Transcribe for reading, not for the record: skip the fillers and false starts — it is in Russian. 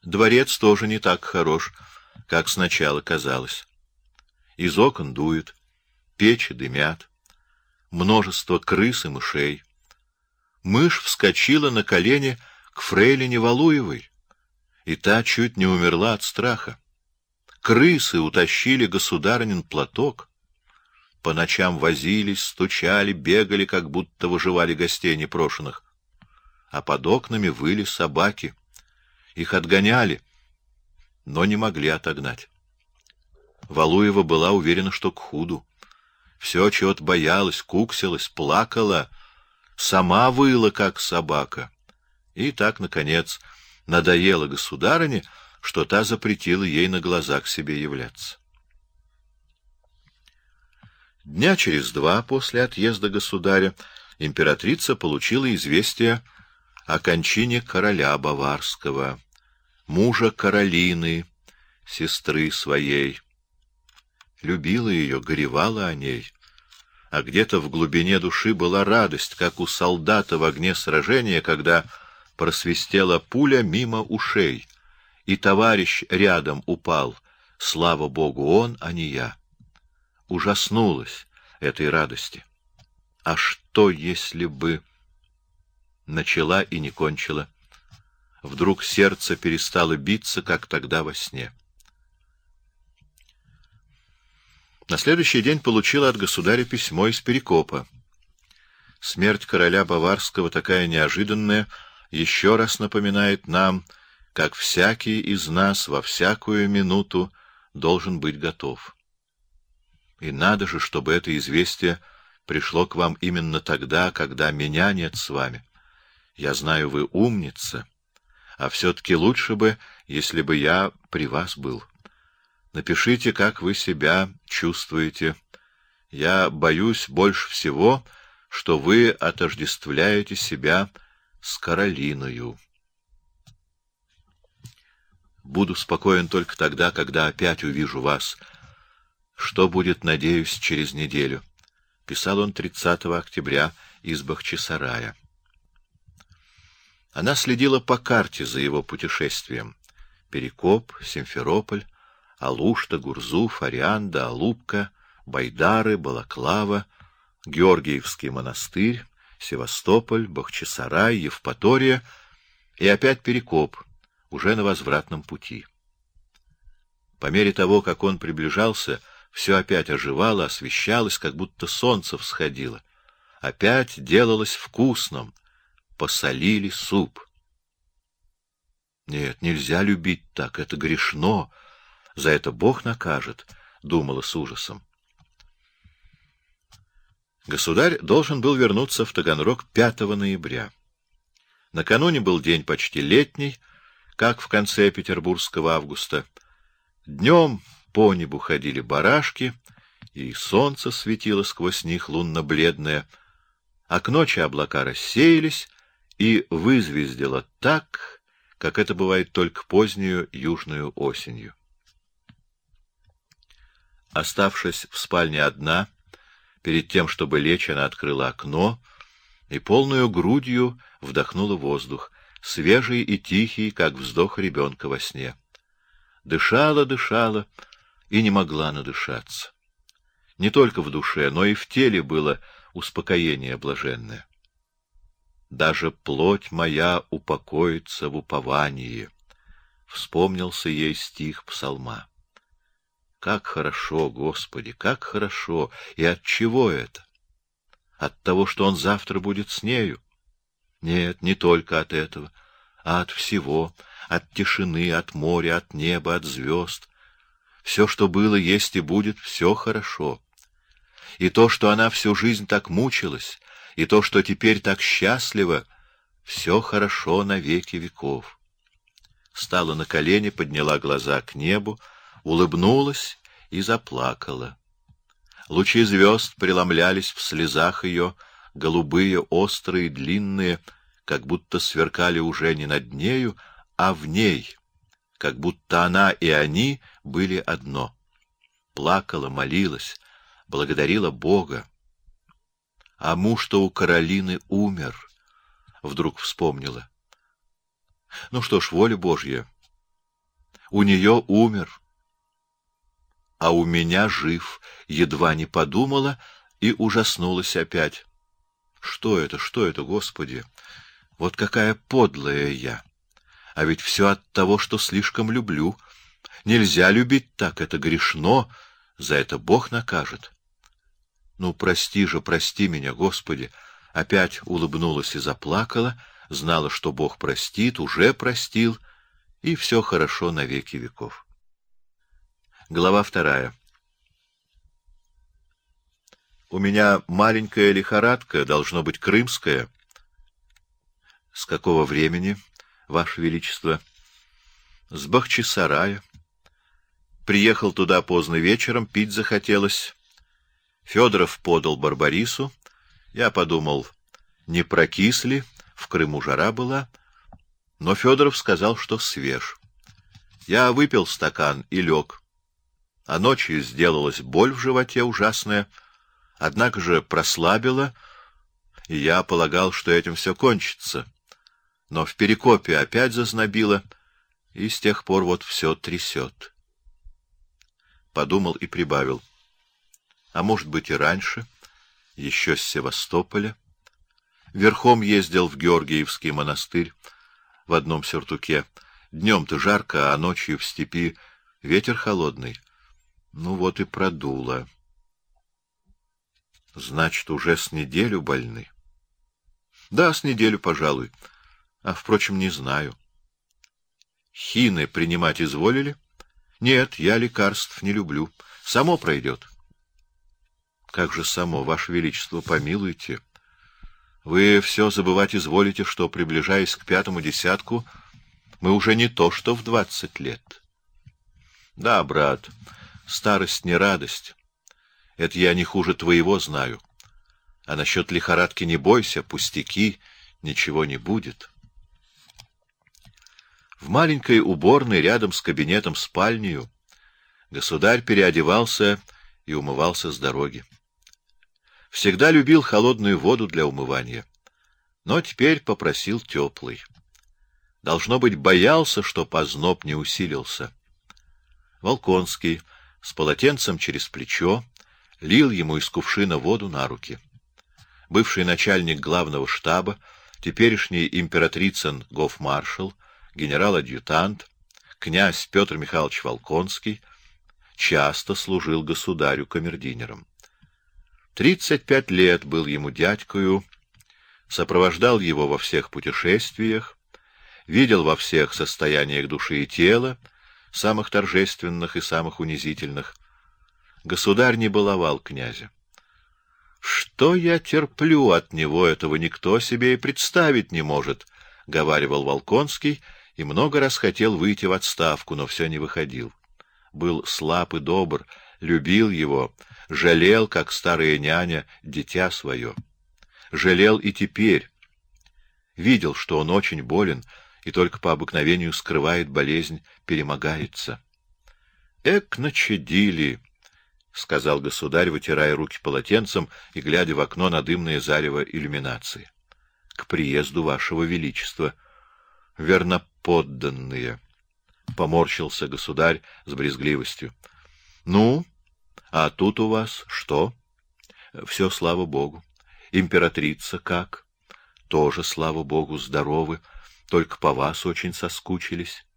Дворец тоже не так хорош, как сначала казалось. Из окон дует, печи дымят, множество крыс и мышей. Мышь вскочила на колени к фрейлине Валуевой, и та чуть не умерла от страха. Крысы утащили государынин платок. По ночам возились, стучали, бегали, как будто выживали гостей непрошеных. А под окнами выли собаки. Их отгоняли, но не могли отогнать. Валуева была уверена, что к худу. Все чего-то боялась, куксилась, плакала, сама выла, как собака. И так, наконец, надоело государыне, что та запретила ей на глаза к себе являться. Дня через 2 после отъезда государя императрица получила известие о кончине короля Баварского, мужа Каролины, сестры своей. Любила ее, горевала о ней, а где-то в глубине души была радость, как у солдата в огне сражения, когда просвистела пуля мимо ушей, и товарищ рядом упал, слава Богу, он, а не я. Ужаснулась этой радости. А что, если бы... Начала и не кончила. Вдруг сердце перестало биться, как тогда во сне. На следующий день получила от государя письмо из Перекопа. Смерть короля Баварского, такая неожиданная, еще раз напоминает нам, как всякий из нас во всякую минуту должен быть готов. И надо же, чтобы это известие пришло к вам именно тогда, когда меня нет с вами. Я знаю, вы умница, а все-таки лучше бы, если бы я при вас был. Напишите, как вы себя чувствуете. Я боюсь больше всего, что вы отождествляете себя с Каролиною. Буду спокоен только тогда, когда опять увижу вас. Что будет, надеюсь, через неделю. Писал он 30 октября из Бахчисарая. Она следила по карте за его путешествием. Перекоп, Симферополь, Алушта, Гурзуф, Арианда, Алупка, Байдары, Балаклава, Георгиевский монастырь, Севастополь, Бахчисарай, Евпатория и опять Перекоп, уже на возвратном пути. По мере того, как он приближался, все опять оживало, освещалось, как будто солнце всходило. Опять делалось вкусным. Посолили суп. Нет, нельзя любить так, это грешно. За это Бог накажет, думала с ужасом. Государь должен был вернуться в Таганрог 5 ноября. Накануне был день почти летний, как в конце петербургского августа. Днем по небу ходили барашки, и солнце светило сквозь них лунно-бледное, а к ночи облака рассеялись, и вызвездило так, как это бывает только позднюю южную осенью. Оставшись в спальне одна, перед тем, чтобы лечь, она открыла окно и полную грудью вдохнула воздух, свежий и тихий, как вздох ребенка во сне. Дышала, дышала и не могла надышаться. Не только в душе, но и в теле было успокоение блаженное. Даже плоть моя упокоится в уповании. Вспомнился ей стих псалма. Как хорошо, Господи, как хорошо! И от чего это? От того, что он завтра будет с нею? Нет, не только от этого, а от всего, от тишины, от моря, от неба, от звезд. Все, что было, есть и будет, все хорошо. И то, что она всю жизнь так мучилась, и то, что теперь так счастливо, все хорошо на веки веков. Стала на колени, подняла глаза к небу, улыбнулась и заплакала. Лучи звезд преломлялись в слезах ее, голубые, острые, длинные, как будто сверкали уже не над нею, а в ней, как будто она и они были одно. Плакала, молилась, благодарила Бога. А муж-то у Каролины умер, вдруг вспомнила. Ну что ж, воля Божья, У нее умер, а у меня жив, едва не подумала и ужаснулась опять. Что это, Господи? Вот какая подлая я! А ведь все от того, что слишком люблю. Нельзя любить так, это грешно, за это Бог накажет. Ну, прости же, прости меня, Господи! Опять улыбнулась и заплакала, знала, что Бог простит, уже простил, и все хорошо на веки веков. Глава 2. У меня маленькая лихорадка, должно быть, крымская. С какого времени, Ваше Величество? С Бахчисарая. Приехал туда поздно вечером, пить захотелось. Федоров подал барбарису. Я подумал, не прокис ли, в Крыму жара была, но Федоров сказал, что свеж. Я выпил стакан и лег. А ночью сделалась боль в животе ужасная, однако же прослабила, и я полагал, что этим все кончится. Но в Перекопе опять зазнобило, и с тех пор вот все трясет. Подумал и прибавил. А может быть и раньше, еще с Севастополя. Верхом ездил в Георгиевский монастырь в одном сюртуке. Днем-то жарко, а ночью в степи ветер холодный. Ну вот и продуло. Значит, уже с неделю больны? Да, с неделю, пожалуй. А, впрочем, не знаю. Хины принимать изволили? Нет, я лекарств не люблю. Само пройдет. Как же само, Ваше Величество, помилуйте. Вы все забывать изволите, что, приближаясь к 5-му десятку, мы уже не то, что в 20 лет. Да, брат, старость не радость. Это я не хуже твоего знаю. А насчет лихорадки не бойся, пустяки, ничего не будет. В маленькой уборной рядом с кабинетом спальнею государь переодевался и умывался с дороги. Всегда любил холодную воду для умывания, но теперь попросил теплой. Должно быть, боялся, чтоб озноб не усилился. Волконский с полотенцем через плечо лил ему из кувшина воду на руки. Бывший начальник главного штаба, теперешний императрицын гофмаршал, генерал-адъютант, князь Петр Михайлович Волконский, часто служил государю камердинером. 35 лет был ему дядькою, сопровождал его во всех путешествиях, видел во всех состояниях души и тела, самых торжественных и самых унизительных. Государь не баловал князя. «Что я терплю от него, этого никто себе и представить не может», — говаривал Волконский, и много раз хотел выйти в отставку, но все не выходил. Был слаб и добр, любил его, жалел, как старая няня, дитя свое. Жалел и теперь. Видел, что он очень болен, и только по обыкновению скрывает болезнь, перемогается. «Эк, начадили», — сказал государь, вытирая руки полотенцем и глядя в окно на дымное зарево иллюминации. — К приезду Вашего Величества. — Верноподданные, — поморщился государь с брезгливостью. — Ну, а тут у вас что? — Все, слава Богу. Императрица как? — Тоже, слава Богу, здоровы, только по вас очень соскучились.